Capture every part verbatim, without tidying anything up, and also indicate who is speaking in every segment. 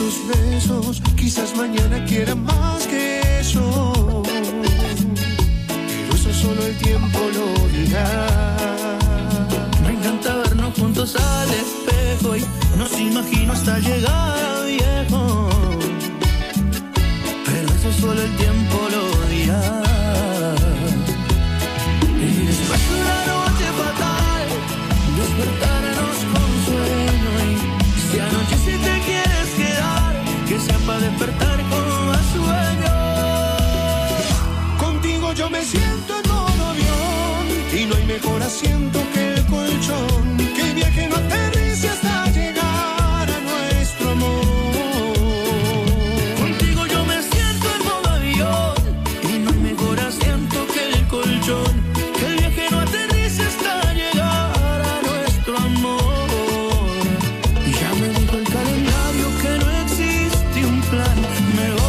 Speaker 1: tus besos, quizás mañana quiera más que eso, pero eso solo el tiempo lo dirá.
Speaker 2: Me encanta vernos juntos al espejo y nos imagino hasta llegar a viejo, pero eso solo el tiempo lo dirá. Y después de una noche fatal, despertarnos con sueño, y si anoche si te quieres quedar, que sea para despertar con más sueño.
Speaker 1: Contigo yo me siento en modo avión y no hay mejor asiento que el colchón, que el viaje no aterrice hasta llegar a nuestro amor.
Speaker 2: Contigo yo me siento en modo avión y no hay mejor asiento que el colchón, que el viaje no aterrice hasta llegar a nuestro amor. Y ya me dijo el calendario que no existe un plan mejor.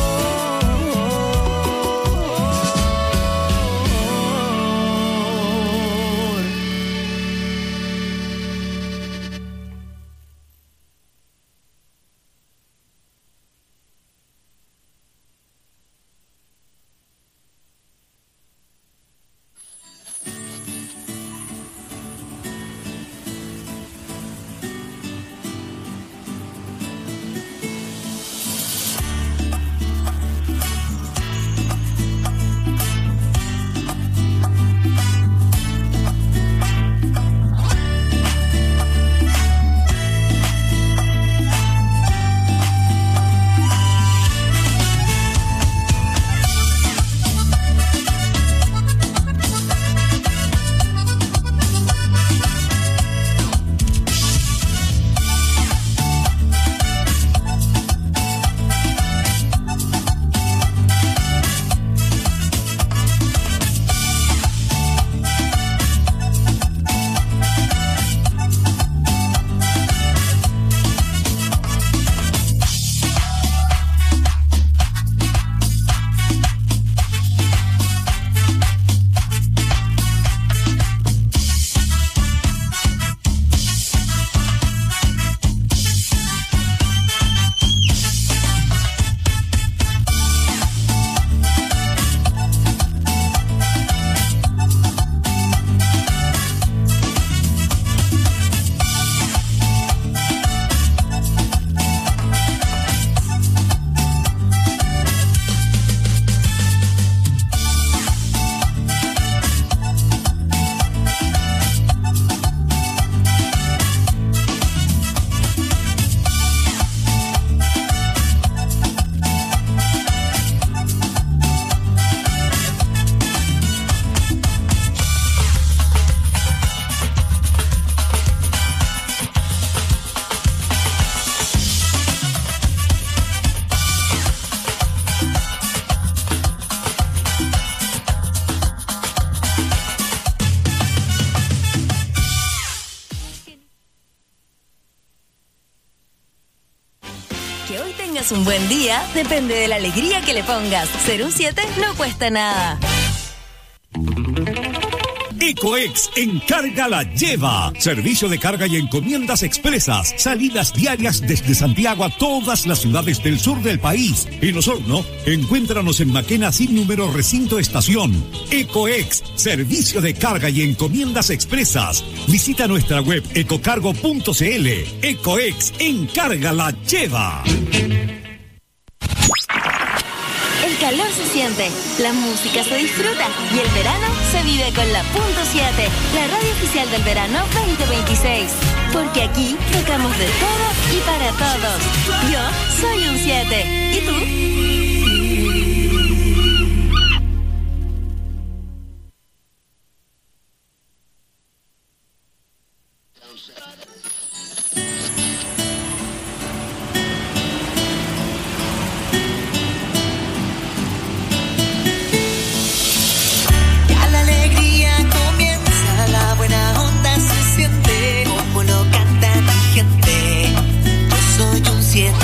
Speaker 3: Un buen día depende de la alegría que le pongas. Ser un siete no cuesta nada.
Speaker 4: Ecoex Encarga la Lleva. Servicio de carga y encomiendas expresas. Salidas diarias desde Santiago a todas las ciudades del sur del país. En Osorno, encuéntranos en Maquena sin número recinto estación. Ecoex, servicio de carga y encomiendas expresas. Visita nuestra web ecocargo punto cl. Ecoex Encarga la Lleva.
Speaker 3: El calor se siente, la música se disfruta y el verano se vive con la Punto siete, la radio oficial del verano veinte veintiséis. Porque aquí tocamos de todo y para todos. Yo soy un siete. ¿Y tú?
Speaker 5: Siete.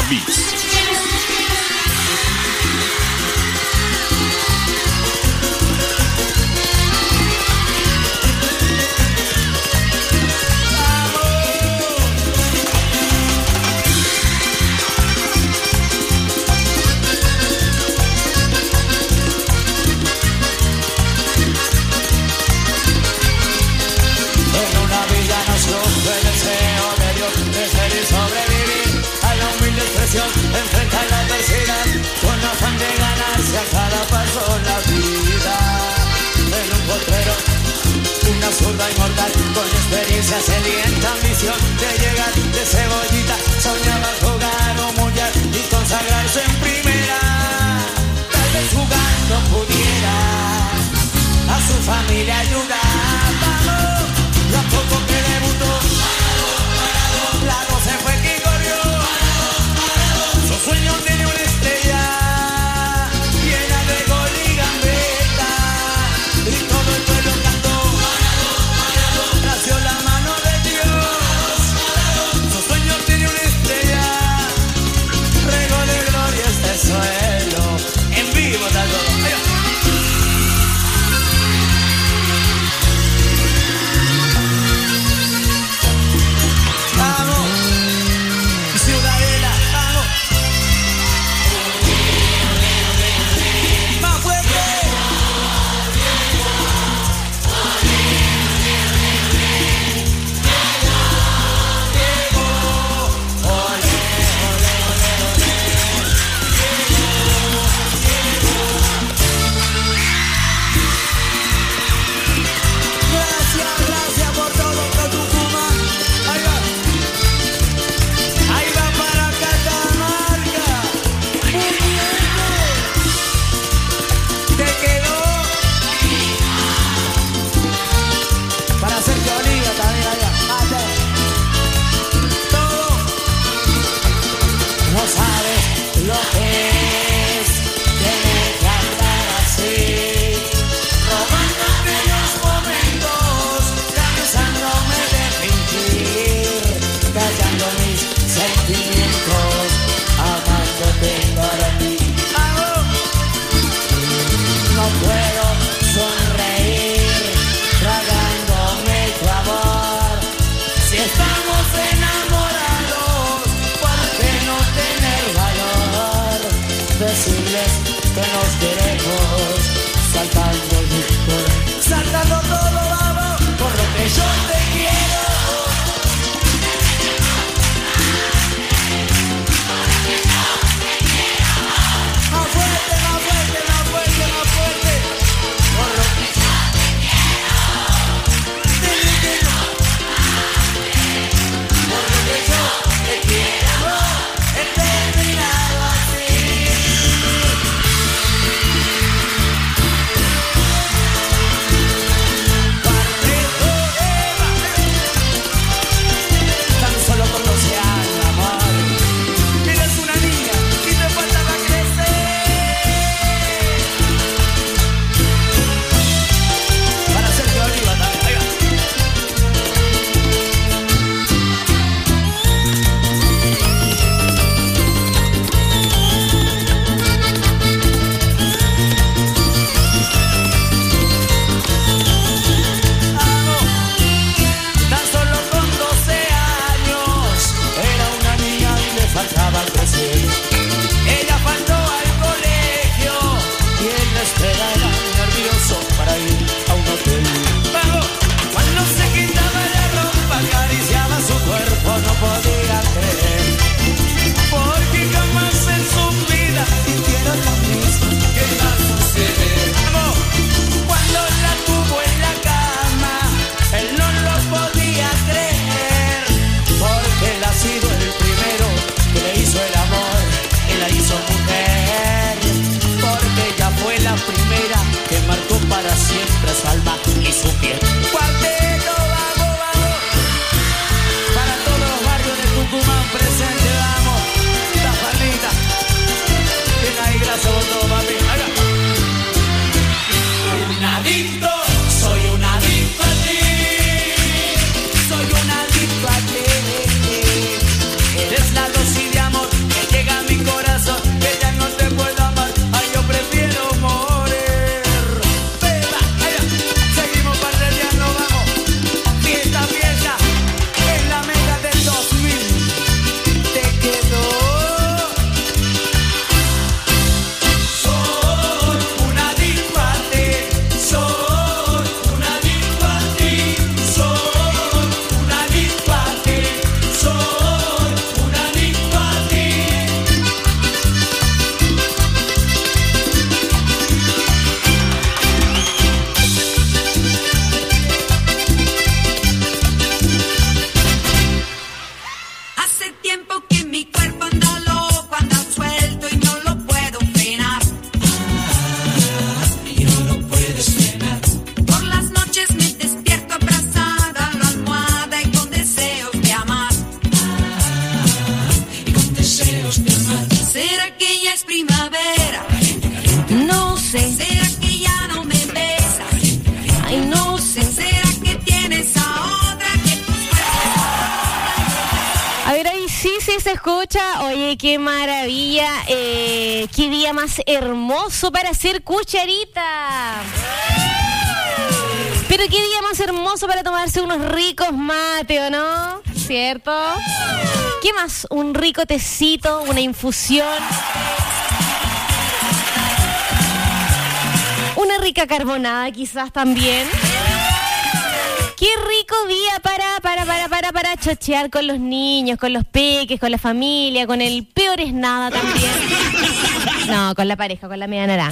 Speaker 5: Mix.
Speaker 2: Enfrenta la adversidad con afán de ganarse a cada paso la vida. En un potrero, una zurda inmortal con experiencia, sedienta ambición de llegar de cebollita. Soñaba jugar o mullar y consagrarse en primera. Tal vez jugando pudiera a su familia ayudar. Vamos, y a poco que debutó, la voz se fue que corrió. Su sueño tiene una estrella llena de gol y gambeta, y todo el pueblo cantó. Nació la mano de Dios. Su sueño tiene una estrella, regó de gloria este suelo. En vivo, tal todo. Vamos, Ciudadela, vamos. Más fuerte. Gracias, gracias por todo, Tucumán. Ahí va. Ahí va para Catamarca. Muy bien. Te quedó para hacer Oliva también allá. Mate. Todo. No sabes lo que es tener que andar así, robando aquellos momentos, cansándome de fingir, callando mis sentimientos, amándote para ti. ¡Vamos! No puedo sonreír, tragándome tu amor. Si estamos enamorados, ¿por qué no tener valor? Decirles que nos queremos, saltando el mundo, saltando todo, vamos, por lo que yo te quiero. Más fuerte, más fuerte, más fuerte, más fuerte. Por lo que yo te quiero. Dile que no. Por lo que yo te quiero. He terminado así. Parte de
Speaker 5: ¿Será que ya es primavera?
Speaker 3: No sé.
Speaker 5: ¿Será que ya no me besas?
Speaker 3: Ay, no sé.
Speaker 5: ¿Será que tienes a otra que...
Speaker 3: A ver, ahí sí, sí se escucha. Oye, qué maravilla. Eh, qué día más hermoso para hacer cucharita. Pero qué día más hermoso para tomarse unos ricos mates, ¿o no? ¿Cierto? ¿Qué más? Un rico tecito, una infusión. Una rica carbonada quizás también. Qué rico día para, para, para, para, para chochear con los niños, con los peques, con la familia, con el peor es nada también. No, con la pareja, con la media naranja.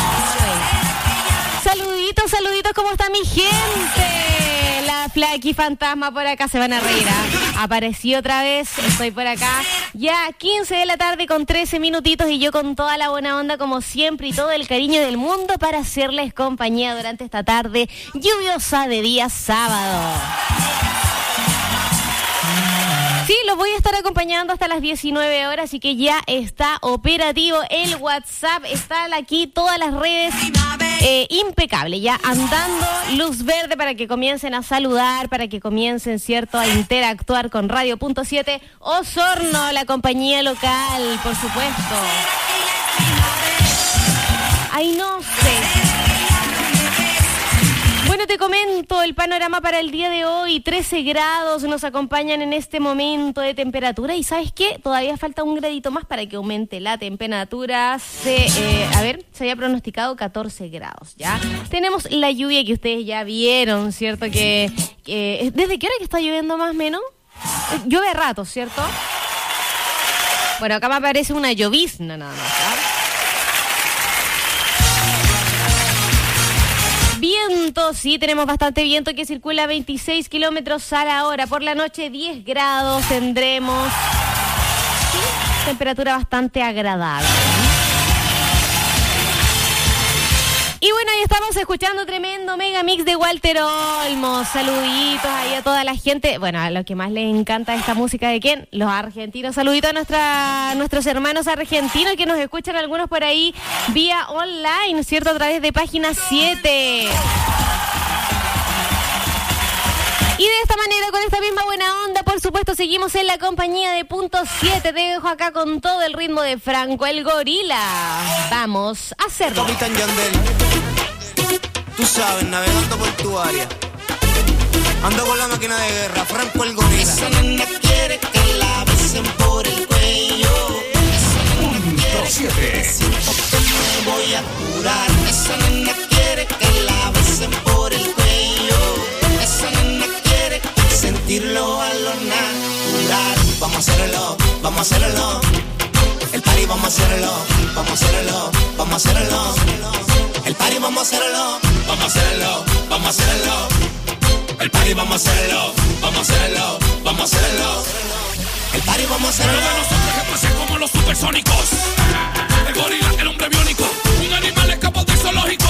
Speaker 3: Saluditos, saluditos, ¿cómo está mi gente? La Flaky Fantasma por acá, se van a reír, ¿eh? Aparecí otra vez, estoy por acá. Ya quince de la tarde con trece minutitos y yo con toda la buena onda como siempre y todo el cariño del mundo para hacerles compañía durante esta tarde lluviosa de día sábado. Sí, los voy a estar acompañando hasta las diecinueve horas, así que ya está operativo el WhatsApp, están aquí todas las redes eh, impecable, ya andando, luz verde para que comiencen a saludar, para que comiencen, cierto, a interactuar con Radio Punto siete Osorno, la compañía local, por supuesto. Ay, no sé. Bueno, te comento el panorama para el día de hoy. trece grados nos acompañan en este momento de temperatura. ¿Y sabes qué? Todavía falta un gradito más para que aumente la temperatura. Se, eh, a ver, se había pronosticado catorce grados, ¿ya? Tenemos la lluvia que ustedes ya vieron, ¿cierto? Que, que ¿desde qué hora que está lloviendo más o menos? Llueve a ratos, ¿cierto? Bueno, acá me aparece una llovizna nada más, ¿sabes? Viento, sí, tenemos bastante viento que circula a veintiséis kilómetros a la hora. Por la noche diez grados tendremos. Sí, temperatura bastante agradable. Y bueno, ahí estamos escuchando tremendo mega mix de Walter Olmos. Saluditos ahí a toda la gente. Bueno, a los que más les encanta esta música, ¿de quién? Los argentinos. Saluditos a nuestra, nuestros hermanos argentinos que nos escuchan algunos por ahí vía online, ¿cierto? A través de Página siete. Y de esta manera, con esta misma buena onda, por supuesto, seguimos en la compañía de Punto siete. Te dejo acá con todo el ritmo de Franco el Gorila. Vamos a hacerlo.
Speaker 6: Capitán Yandel, tú sabes, navegando por tu área. Ando con la máquina de guerra, Franco el Gorila.
Speaker 1: Esa nena quiere que la besen por el cuello.
Speaker 4: Punto siete.
Speaker 1: Siento que me voy a curar. Esa nena quiere que la besen por el cuello. Esa nena quiere sentirlo a lo natural. Vamos a hacerlo, vamos a hacerlo. El party vamos a hacerlo, vamos a hacerlo, vamos a hacerlo. El party vamos a hacerlo, vamos a hacerlo, vamos a hacerlo. El party vamos a hacerlo, vamos a hacerlo, vamos a hacerlo. El party vamos a hacerlo.
Speaker 7: Lo de nosotros que pase como los supersónicos. El gorila, el hombre biónico. Un animal escapó del zoológico.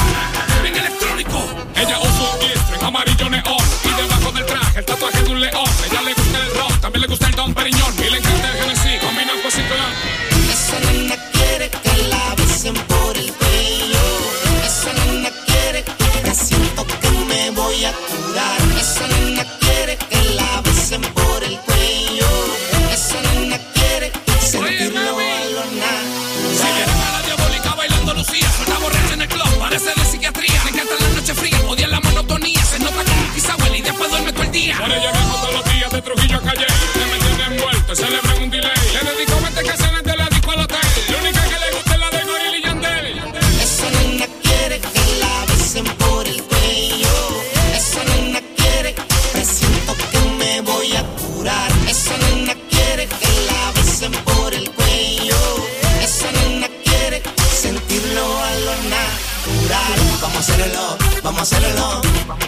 Speaker 7: Bien electrónico. Ella usa un G-string en amarillo neón. Y debajo del traje el tatuaje de un león. Ella le gusta el ron, también le gusta el Don Periñón. Y le encanta el Genesis, combina con ciclón.
Speaker 1: Esa nena quiere que la besen por el cuello. Esa nena quiere que me siento que me voy a curar. Esa nena quiere que la besen por el cuello. Esa nena quiere sentirlo a lo natural.
Speaker 7: Si viene a la diabólica bailando Lucía, suena borracha en el club, parece de psiquiatría. Le encanta la noche fría, odia la monotonía. Se nota como un Kizahuel y después duerme todo el día. Por ella viajo todos los días de Trujillo a Calle. Se me tiene envuelto, celebran un delay. Le dedico veinte canciones de la disco al hotel. La única que le gusta es la de Gorila y Yandel.
Speaker 1: Esa nena quiere que la besen por el cuello. Esa nena quiere, presiento que me voy a curar. Esa nena quiere que la besen por el cuello. Esa nena quiere sentirlo a lo natural. Vamos a hacerlo, vamos a hacerlo.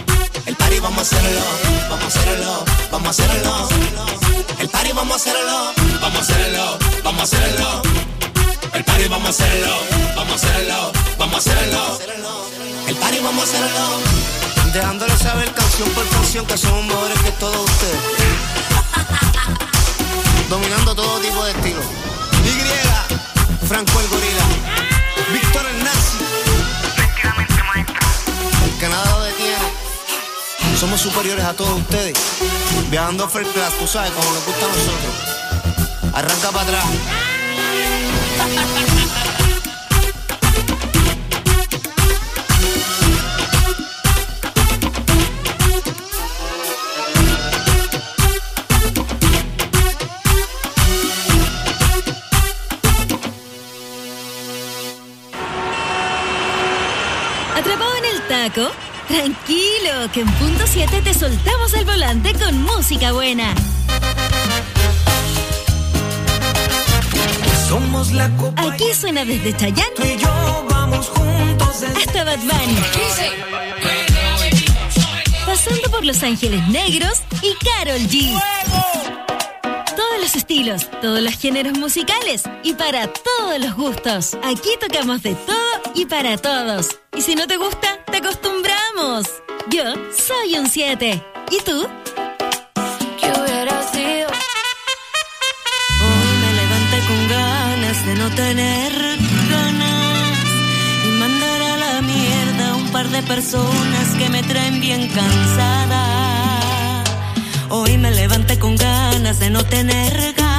Speaker 1: El party vamos a hacerlo, vamos a hacerlo, vamos a hacerlo. El party vamos a hacerlo, vamos a hacerlo, vamos a hacerlo. El party vamos a hacerlo, vamos a hacerlo, vamos a hacerlo. El party vamos a hacerlo.
Speaker 6: Dejándole saber canción por canción que somos mejores que todos ustedes. Dominando todo tipo de estilos. Y Franco el gorila, Víctor el nazi, el que nada lo detiene. Somos superiores a todos ustedes. Viajando first class, tú sabes, como nos gusta a nosotros. Arranca para atrás.
Speaker 3: ¿Atrapado en el taco? Tranquilo, que en punto siete te soltamos el volante con música buena.
Speaker 2: Somos la copa.
Speaker 3: Aquí suena desde Chayanne
Speaker 2: Tú y yo vamos juntos desde
Speaker 3: hasta Bad Bunny, pasando por Los Ángeles Negros y Karol G. Todos los estilos, todos los géneros musicales y para todos los gustos. Aquí tocamos de todo y para todos. Y si no te gusta, te acostumbramos. Yo soy un siete. ¿Y tú?
Speaker 8: ¿Qué hubiera sido? Hoy me levanté con ganas de no tener ganas y mandar a la mierda un par de personas que me traen bien cansada. Hoy me levanté con ganas de no tener ganas